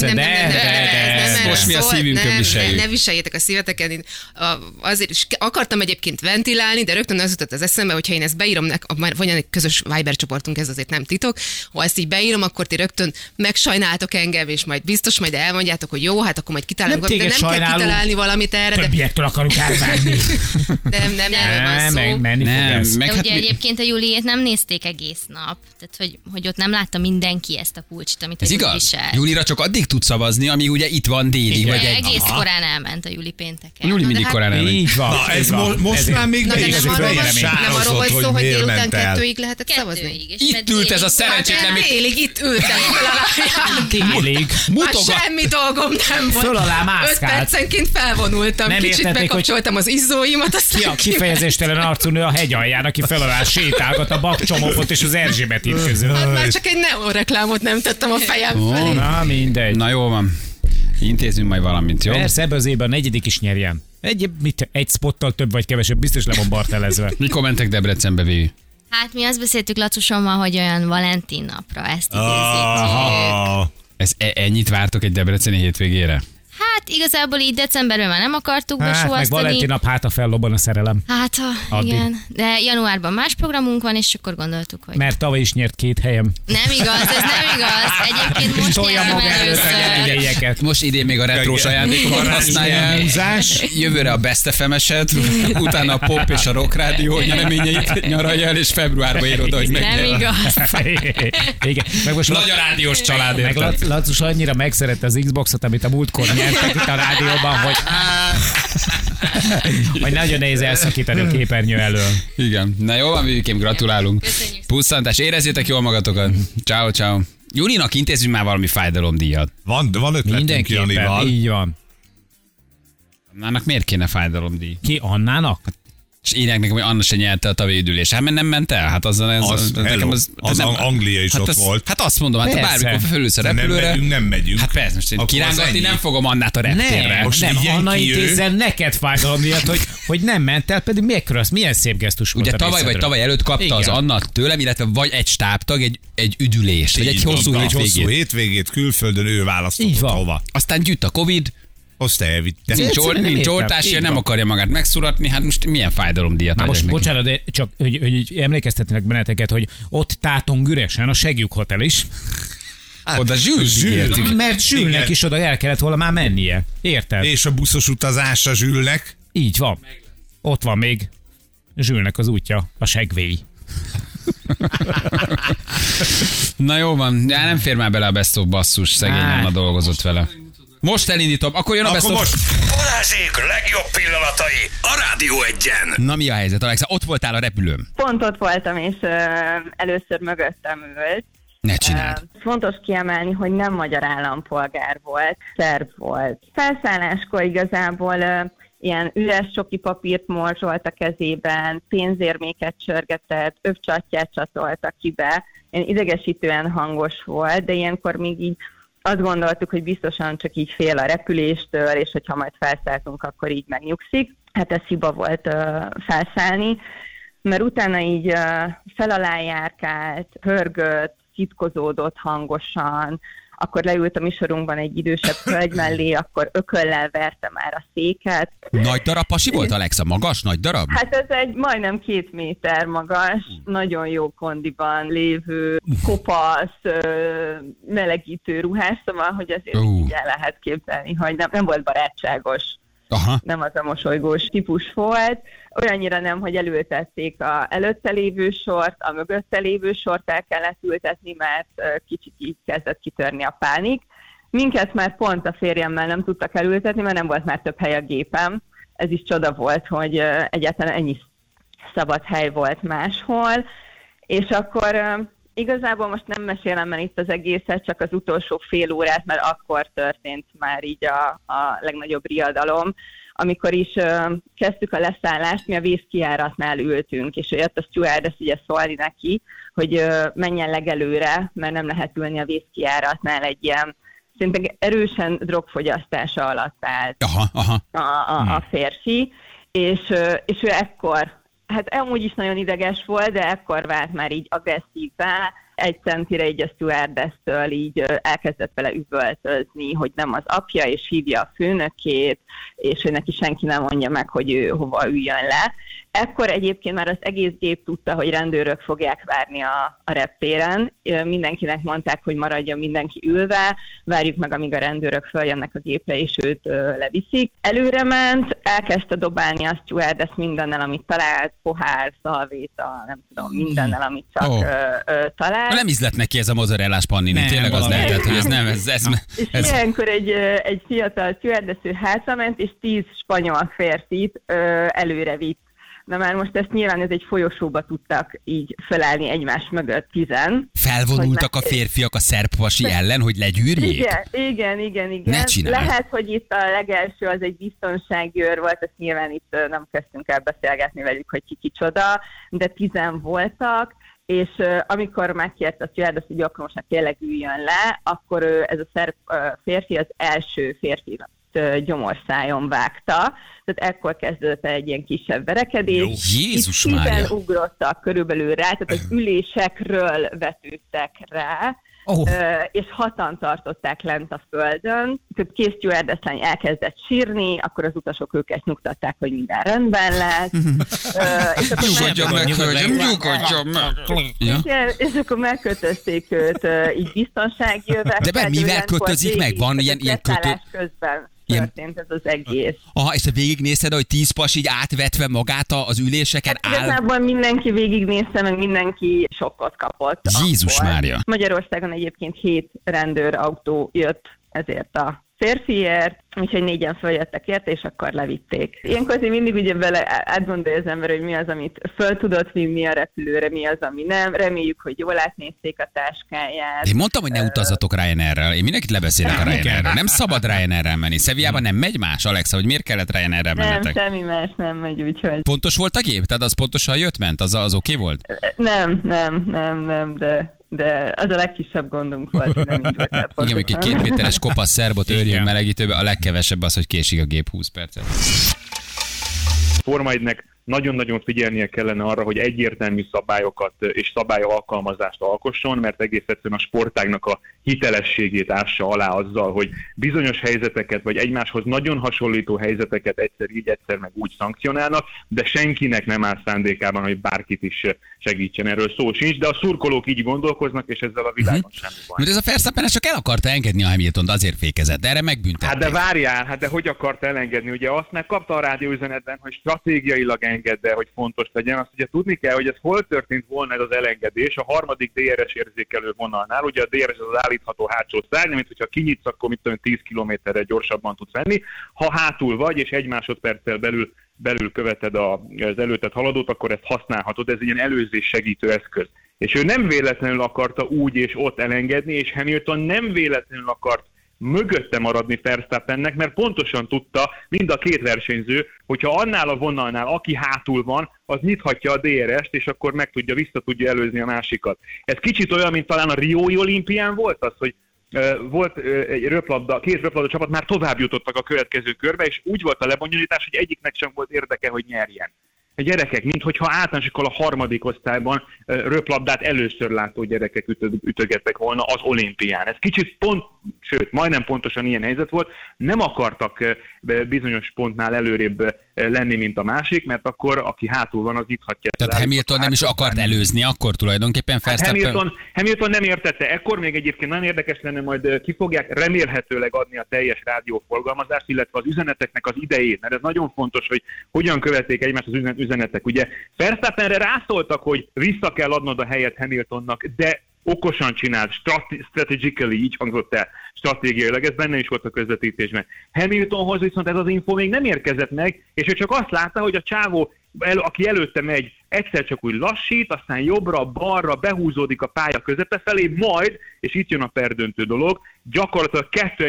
S2: Most mi a szívünkön viseljük.
S6: Ne viseljétek a szíveteken. Én azért is akartam egyébként ventilálni, de rögtön az jutott az eszembe, hogyha én ezt beírom, van egy közös Viber csoportunk, ez azért nem titok, ha ezt így beírom, akkor ti rögtön megsajnáltok engem, és majd biztos majd elmondjátok, hogy jó, hát akkor majd kitálunk,
S4: Nem
S6: de
S4: téged
S6: nem kell
S4: sajnálunk.
S6: kitalálni valamit erre, de
S4: Többiektől akarunk elvárni.
S6: nem erről van szó.
S4: Meg menni fog
S2: Nem,
S4: ez.
S2: meg
S7: De
S2: hát
S7: ugye
S2: mi-
S7: egyébként a Juliét nem nézték egész nap, tehát hogy ott nem látta mindenki ezt a pulcsit, amit a
S2: ez
S7: Juli
S2: igaz?
S7: viselt.
S2: Julira csak addig tud szavazni, amíg ugye itt van délig,
S4: Igen.
S2: vagy egy.
S7: Egész
S2: Aha.
S7: korán elment a Juli pénteken.
S2: Juli
S7: Na, de
S2: mindig
S7: hát-
S2: korán elmegy.
S4: Így van.
S3: Na, ez
S4: így van.
S3: most
S4: Ezért.
S3: már még
S6: Na,
S3: be
S6: de
S3: is
S6: nem arról van
S3: sározott,
S6: szó, hogy
S3: miért
S6: délután
S3: ment el.
S6: 2-ig lehetett szavazni.
S7: Kettőig, és
S2: Itt ült ez a szerencsétlen, még
S6: Délig itt ültem fel alá.
S4: Télig.
S6: Már
S2: mutogat.
S6: semmi dolgom nem volt.
S4: Föl alá
S6: 5
S4: mászkált.
S6: percenként felvonultam.
S4: Nem
S6: Kicsit
S4: értették,
S6: bekapcsoltam az izzóimat, aztán
S4: Ki a kifejezéstelen arcú nő a hegy alján, aki fel alá sétálgat a bakcsomópot és az Erzsébet híd között.
S6: már csak egy neonreklámot nem tettem a fejem felé.
S4: Na mindegy.
S2: Na jó van. Intézünk majd valamit, jó?
S4: Persze, ebbe az évben a 4. is nyerjen. Egy spottal több vagy kevesebb, biztos le van bartelezve.
S2: Mikor mentek Debrecenbe, Vivi?
S7: Hát mi azt beszéltük Lacusommal, hogy olyan Valentin napra ezt idézik.
S3: Aha.
S2: Ennyit vártok egy debreceni hétvégére?
S7: Hát igazából így decemberben már nem akartuk
S4: Hát, meg
S7: besúvasztani.
S4: Valentin nap háta fellobban a szerelem.
S7: Hát,
S4: Addig.
S7: igen. De januárban más programunk van, és akkor gondoltuk, hogy...
S4: Mert tavaly is nyert 2 helyem.
S7: Nem igaz, ez nem igaz. Egyébként most
S4: Tolja
S7: nyerem
S4: maga előtt a
S7: először.
S4: idejeket.
S2: Most idén még a retrós
S3: Igen.
S2: ajándékokat használja.
S4: Húzás.
S2: Jövőre a Best FM-eset, utána a pop és a rock rádió nyereményeit nyaralja el, és februárban ér oda, hogy
S7: Nem
S2: megnyer.
S7: igaz.
S4: Igen. Meg most
S2: Nagy a rádiós család,
S4: meg
S2: érted?
S4: Lacus annyira megszerette az Xboxot, amit a múltkor nyertek itt a rádióban, hogy nagyon nehéz elszakítani a képernyő elől.
S2: Igen. Na jó van, Vivikém, gratulálunk.
S7: Köszönjük.
S2: Pusszantás, érezzétek jól magatokat. Ciao, ciao. Julinak intézzünk már valami fájdalomdíjat.
S3: Van ötletünk
S4: Mindenképpen,
S3: Janival.
S4: így van.
S2: Annak miért kéne fájdalomdíj?
S4: Ki Annának?
S2: És írják nekem, hogy Anna se nyerte a tavédülés. Hát mert nem ment el? Hát nekem
S3: Az Anglia is
S2: hát
S3: ott volt.
S2: Hát azt mondom, hát
S4: Persze.
S2: bármikor felülsz a
S3: Nem
S2: repülőre.
S3: megyünk.
S2: Hát persze, most én
S3: Akkor az
S2: kirángatni
S3: ennyi.
S2: nem fogom Annát a reptérre.
S4: Nem,
S3: Most
S4: nem,
S3: vigyen
S4: Anna
S3: ki ő.
S4: intézzen neked fájdalom miatt, hogy nem ment el, pedig milyen szép gesztus volt
S2: Ugye
S4: a
S2: tavaly vagy
S4: részedről.
S2: tavaly előtt kapta
S4: Igen.
S2: az Anna tőlem, illetve vagy egy stábtag, egy üdülést, vagy egy
S3: Így van,
S2: hosszú
S3: egy hosszú
S2: hétvégét.
S3: hétvégét külföldön ő
S4: Így
S3: választott
S4: van.
S3: hova.
S2: Aztán gyűjt a Covid,
S3: Azt elvitte.
S2: nincs
S4: Egyszerűen értem.
S2: oltásja,
S4: Így
S2: nem
S4: van.
S2: akarja magát megszuratni, hát most milyen fájdalomdíjat
S4: Na
S2: adjak
S4: most
S2: neki?
S4: bocsánat, de csak hogy emlékeztetnek benneteket, hogy ott tátong üresen a Segjük Hotel is,
S2: Oda zsűl.
S4: mert Zsülnek
S3: Igen.
S4: is oda el kellett volna már mennie. Érted?
S3: És a buszos utazásra Zsülnek.
S4: Így van. Ott van még Zsülnek az útja, a segvély.
S2: Na jó van, já, nem fér már bele a Best of basszus, szegény
S4: Á.
S2: Anna dolgozott vele. Most elindítom, akkor jön a Best
S3: Akkor
S2: of...
S3: most.
S1: Balázsék legjobb pillanatai a Rádió Egyen.
S2: Na mi a helyzet, Alexa? Ott voltál a repülőn.
S5: Pont ott voltam, és először mögöttem ült.
S2: Ne csináld.
S5: Fontos kiemelni, hogy nem magyar állampolgár volt, szerb volt. Felszálláskor igazából ilyen üres csoki papírt morzsolt a kezében, pénzérméket csörgetett, övcsatját csatoltak ki be. Ilyen idegesítően hangos volt, de ilyenkor még így azt gondoltuk, hogy biztosan csak így fél a repüléstől, és hogyha majd felszálltunk, akkor így megnyugszik. Hát ez hiba volt felszállni, mert utána így fel alá járkált, hörgött, szitkozódott hangosan, akkor leült a műsorunkban egy idősebb hölgy mellé, akkor ököllel verte már a széket.
S2: Nagy darab pasi volt, Alexa? Magas, nagy darab?
S5: Hát ez egy majdnem 2 méter magas, nagyon jó kondiban lévő, kopasz, melegítő ruhás, szóval, hogy azért így el lehet képzelni, hogy nem volt barátságos.
S8: nem az a mosolygós típus volt. Olyannyira nem, hogy elültették az előtte lévő sort, a mögötte lévő sort el kellett ültetni, mert kicsit így kezdett kitörni a pánik. Minket már pont a férjemmel nem tudtak elültetni, mert nem volt már több hely a gépem. Ez is csoda volt, hogy egyáltalán ennyi szabad hely volt máshol. És akkor igazából most nem mesélem el itt az egészet, csak az utolsó fél órát, mert akkor történt már így a legnagyobb riadalom. Amikor is kezdtük a leszállást, mi a vészkijáratnál ültünk, és jött a stewardess ugye szólni neki, hogy menjen legelőre, mert nem lehet ülni a vészkijáratnál, egy ilyen szinte erősen drogfogyasztása alatt állt a férfi, és ő ekkor, hát amúgy is nagyon ideges volt, de ekkor vált már így agresszívvá, egy centire így a stewardess-től így elkezdett vele üvöltözni, hogy nem az apja, és hívja a főnökét, és hogy neki senki nem mondja meg, hogy ő hova üljön le. Ekkor egyébként már az egész gép tudta, hogy rendőrök fogják várni a reptéren. Mindenkinek mondták, hogy maradjon mindenki ülve, várjuk meg, amíg a rendőrök följönnek a gépre, és őt leviszik. Előre ment, elkezdte dobálni a stewardess mindennel, amit talált, pohár, szalvéta, nem tudom, mindennel, amit csak talált.
S2: Nem ízlett neki ez a mozzarellás pannini, tényleg az lehetett, hogy ez nem,
S8: És ilyenkor egy fiatal stewardess hátrament, és 10 spanyol férfit előre vitt. Na már most ezt nyilván ez egy folyosóba tudtak így felállni egymás mögött 10.
S2: Felvonultak a férfiak a szerb pasi ellen, hogy legyűrjék?
S8: Igen.
S2: Ne csinálj.
S8: Lehet, hogy itt a legelső az egy biztonsági őr volt, ezt nyilván itt nem kezdtünk el beszélgetni velük, hogy ki kicsoda, de 10 voltak, és amikor megkért a stewardess, hogy akkor most tényleg üljön le, akkor ez a szerb férfi az első férfi gyomorszájon vágta, tehát ekkor kezdődött egy ilyen kisebb verekedés.
S2: Jézus Mária!
S8: Ugrottak körülbelül rá, tehát az ülésekről vetődtek rá, és 6 tartották lent a földön. Tehát két stewardess lány elkezdett sírni, akkor az utasok őket nyugtatták, hogy minden rendben lesz.
S2: Nyugodjon meg, hölgyem, nyugodjon meg!
S8: És akkor megkötözték őt így biztonsági övekkel.
S2: De mivel kötözik meg? Van ilyen
S8: közben történt ez az egész.
S2: Aha, és te végignézted, hogy 10 pas így átvetve magát az üléseken áll?
S8: Igazából mindenki végignézte, meg mindenki sokkot kapott.
S2: Jézus
S8: akkor.
S2: Mária!
S8: Magyarországon egyébként 7 rendőrautó jött ezért a férfiért, úgyhogy 4-en följöttek érte, és akkor levitték. Ilyenkor azért mindig ugye vele átgondolja az ember, hogy mi az, amit föl tudott vinni a repülőre, mi az, ami nem. Reméljük, hogy jól átnézték a táskáját.
S2: Én mondtam, hogy ne utazzatok Ryanairrel. Én mindenkit lebeszélek a Ryanairrel. Nem szabad Ryanairrel menni. Sevillában nem megy más, Alexa, hogy miért kellett Ryanairrel mennetek?
S8: Nem, semmi más nem megy, úgyhogy.
S2: Pontos volt a gép? Tehát az pontosan ment? Az oké volt?
S8: Nem, de az a legkisebb gondunk volt, hogy nem így volt el.
S2: Igen, egy 2 méteres kopasz szerbot őrjön melegítőbe, a legkevesebb az, hogy késik a gép 20 percet.
S9: Forma 1-nek nagyon-nagyon figyelnie kellene arra, hogy egyértelmű szabályokat és szabályalkalmazást alkosson, mert egész egyszerűen a sportágnak a hitelességét ássa alá azzal, hogy bizonyos helyzeteket, vagy egymáshoz nagyon hasonlító helyzeteket egyszer így, egyszer meg úgy szankcionálnak, de senkinek nem áll szándékában, hogy bárkit is segítsen, erről szó sincs, de a szurkolók így gondolkoznak, és ezzel a világon semmi baj.
S2: Mert ez a Verstappen csak el akarta engedni a Hamiltont, azért fékezett, de erre megbüntették.
S9: Hát de várjál, de hogy akarta elengedni? Ugye azt megkapta a rádióüzenetben, hogy stratégiailag engedde, hogy fontos legyen. Azt ugye tudni kell, hogy ez hol történt volna ez az elengedés, a harmadik DRS érzékelő vonalnál. Ugye a DRS az állítható hátsó szárny, mint hogyha kinyitsz, akkor 10 kilométerre gyorsabban tudsz menni. Ha hátul vagy, és 1 másodperccel belül követed az előtted haladót, akkor ezt használhatod. Ez egy ilyen előzés segítő eszköz. És ő nem véletlenül akarta úgy és ott elengedni, és Hamilton nem véletlenül akart mögötte maradni Verstappennek, mert pontosan tudta mind a két versenyző, hogyha annál a vonalnál, aki hátul van, az nyithatja a DRS-t, és akkor vissza tudja előzni a másikat. Ez kicsit olyan, mint talán a Riói olimpián volt az, hogy volt egy két röplabda csapat, már tovább jutottak a következő körbe, és úgy volt a lebonyolítás, hogy egyiknek sem volt érdeke, hogy nyerjen. A gyerekek, minthogyha általános iskola 3. osztályban röplabdát először látó gyerekek ütögettek volna az olimpián. Ez kicsit majdnem pontosan ilyen helyzet volt. Nem akartak bizonyos pontnál előrébb lenni, mint a másik, mert akkor aki hátul van, az nyithatja.
S2: Tehát Hamilton nem is akart előzni, akkor tulajdonképpen Verstappen...
S9: Hamilton nem értette, ekkor még egyébként nagyon érdekes lenne, majd ki fogják remélhetőleg adni a teljes rádióforgalmazást, illetve az üzeneteknek az idejét, mert ez nagyon fontos, hogy hogyan követték egymást az üzenetek. Ugye Verstappenre rászóltak, hogy vissza kell adnod a helyet Hamiltonnak, de okosan csinált, strategically, így hangzott el, stratégiailag, ez benne is volt a közvetítésben. Hamiltonhoz viszont ez az info még nem érkezett meg, és ő csak azt látta, hogy a csávó, aki előtte megy, egyszer csak úgy lassít, aztán jobbra, balra behúzódik a pálya közepe felé, majd, és itt jön a perdöntő dolog, gyakorlatilag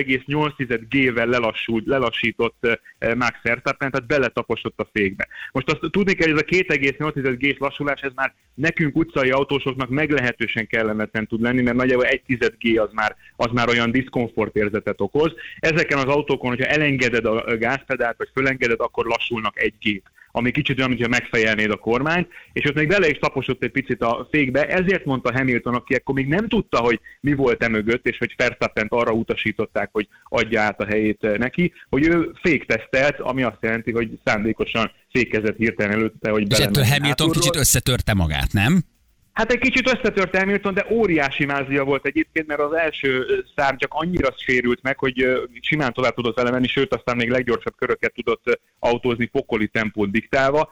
S9: 2,8 G-vel lelassított Max Verstappen, tehát beletaposott a fékbe. Most azt tudni kell, hogy ez a 2,8 G-s lassulás, ez már nekünk utcai autósoknak meglehetősen kellemetlen tud lenni, mert nagyjából 1,1 G az már olyan diszkomfort érzetet okoz. Ezeken az autókon, hogyha elengeded a gázpedált, vagy fölengeded, akkor lassulnak 1 G-t, ami kicsit olyan, mintha megfejelnéd a kormányt, és ott még bele is taposott egy picit a fékbe, ezért mondta Hamilton, aki akkor még nem tudta, hogy mi volt mögött, és hogy Verstappent arra utasították, hogy adja át a helyét neki, hogy ő féktesztelt, ami azt jelenti, hogy szándékosan fékezett hirtelen előtte, hogy
S2: és ettől Hamilton kicsit összetörte magát, nem?
S9: Hát egy kicsit összetört Hamilton, de óriási mázlia volt egyébként, mert az első szám csak annyira sérült meg, hogy simán tovább tudott vele menni, sőt aztán még leggyorsabb köröket tudott autózni pokoli tempót diktálva,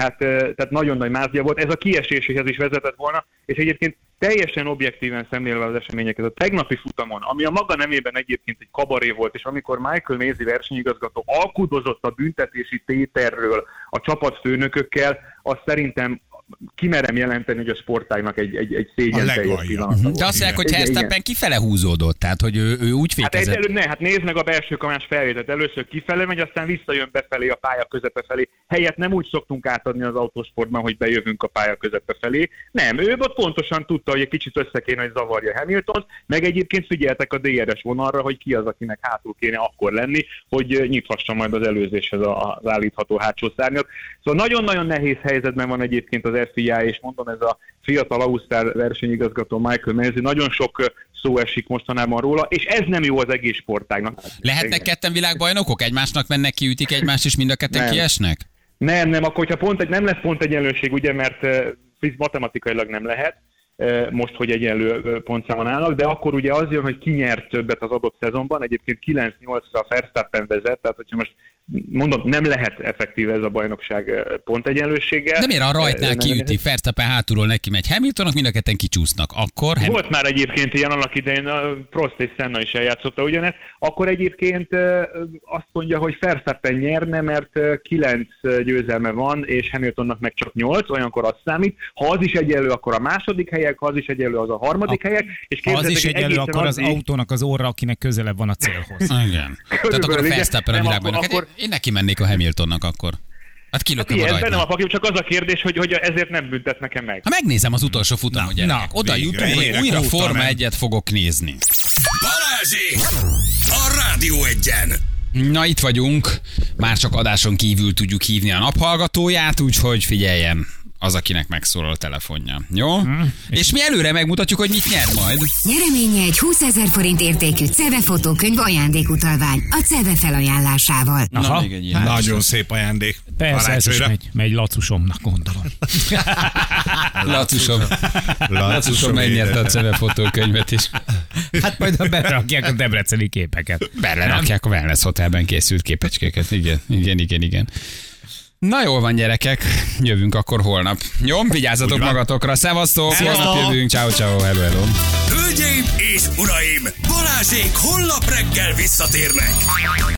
S9: tehát nagyon nagy mázlia volt. Ez a kieséséhez is vezetett volna, és egyébként teljesen objektíven szemlélve az eseményeket. A tegnapi futamon, ami a maga nemében egyébként egy kabaré volt, és amikor Michael Masi versenyigazgató alkudozott a büntetési tételről a csapatfőnökökkel, az szerintem kimerem jelenteni, hogy a sportágnak egy szégyenteljes pillanata volt.
S2: De azt mondják, hogy Verstappen kifele húzódott, tehát hogy ő úgy fékezett.
S9: Hát nézd meg a belső kamás felvételt. Először kifele megy, aztán visszajön befelé a pálya közepe felé. Helyett nem úgy szoktunk átadni az autósportban, hogy bejövünk a pálya közepe felé. Nem, ő ott pontosan tudta, hogy egy kicsit össze kéne, hogy zavarja Hamiltont, meg egyébként figyeltek a DRS vonalra, hogy ki az, akinek hátul kéne akkor lenni, hogy nyithassa majd az előzéshez az állítható hátsó szárnyat. Szóval nagyon-nagyon nehéz helyzetben van egyébként az FIA, és mondom, ez a fiatal ausztrál versenyigazgató Michael Masi, nagyon sok szó esik mostanában róla, és ez nem jó az egész sportágnak.
S2: Lehetnek ketten világbajnokok? Egymásnak mennek, kiütik egymást, és mind a ketten kiesnek?
S9: Nem, akkor hogyha nem lesz pont egyenlőség, ugye, mert matematikailag nem lehet, most, hogy egyenlő pontszámon állnak, de akkor ugye az jön, hogy ki nyert többet az adott szezonban, egyébként 9-8-ra Verstappen vezet, tehát hogyha most mondom, nem lehet effektív ez a bajnokság pontegyenlőséggel.
S2: De miért a rajtnál kiüti, Verstappen hátulról neki megy Hamiltonnak, mind a ketten kicsúsznak. Akkor...
S9: Volt már egyébként ilyen annak idején, Prost és Senna is eljátszotta ugyanezt, akkor egyébként azt mondja, hogy Verstappen nyerne, mert 9 győzelme van, és Hamiltonnak meg csak 8, olyankor az számít. Ha az is egyenlő, akkor a második helyek, ha az is egyenlő, az a harmadik helyek. És
S4: ha az is egyenlő, akkor az autónak az orra, akinek közelebb van a célhoz.
S2: Igen. Tehát akkor a Verstappen a világban. Én neki mennék a Hamiltonnak akkor. Hát kilököm a rajtnál.
S9: Bennem a paklió, csak az a kérdés, hogy ezért nem büntet nekem meg.
S2: Ha megnézem az utolsó futamot, gyerekek. Oda jutunk, hogy újra Forma 1-et fogok nézni.
S1: Balázsék! A Rádió 1-en!
S2: Na, itt vagyunk. Már csak adáson kívül tudjuk hívni a naphallgatóját, úgyhogy figyeljen az, akinek megszólal a telefonja. Jó? És mi előre megmutatjuk, hogy mit nyer majd.
S10: Nyereménye egy 20 000 forint értékű CEVE fotókönyv ajándékutalvány a CEVE felajánlásával.
S2: Na, még egy ilyen.
S3: Nagyon szép ajándék.
S4: Persze, ez is megy Lacusomnak, gondolom.
S2: Lacusom megnyerte a CEVE fotókönyvet is.
S4: Hát majd berakják a debreceni képeket.
S2: Berakják a Wellness Hotelben készült képecskéket. Igen. Na jól van, gyerekek, jövünk akkor holnap. Jó, vigyázzatok magatokra, szevasztok, holnap jövünk, ciao, hello.
S1: Hölgyeim és uraim, Balázsék holnap reggel visszatérnek.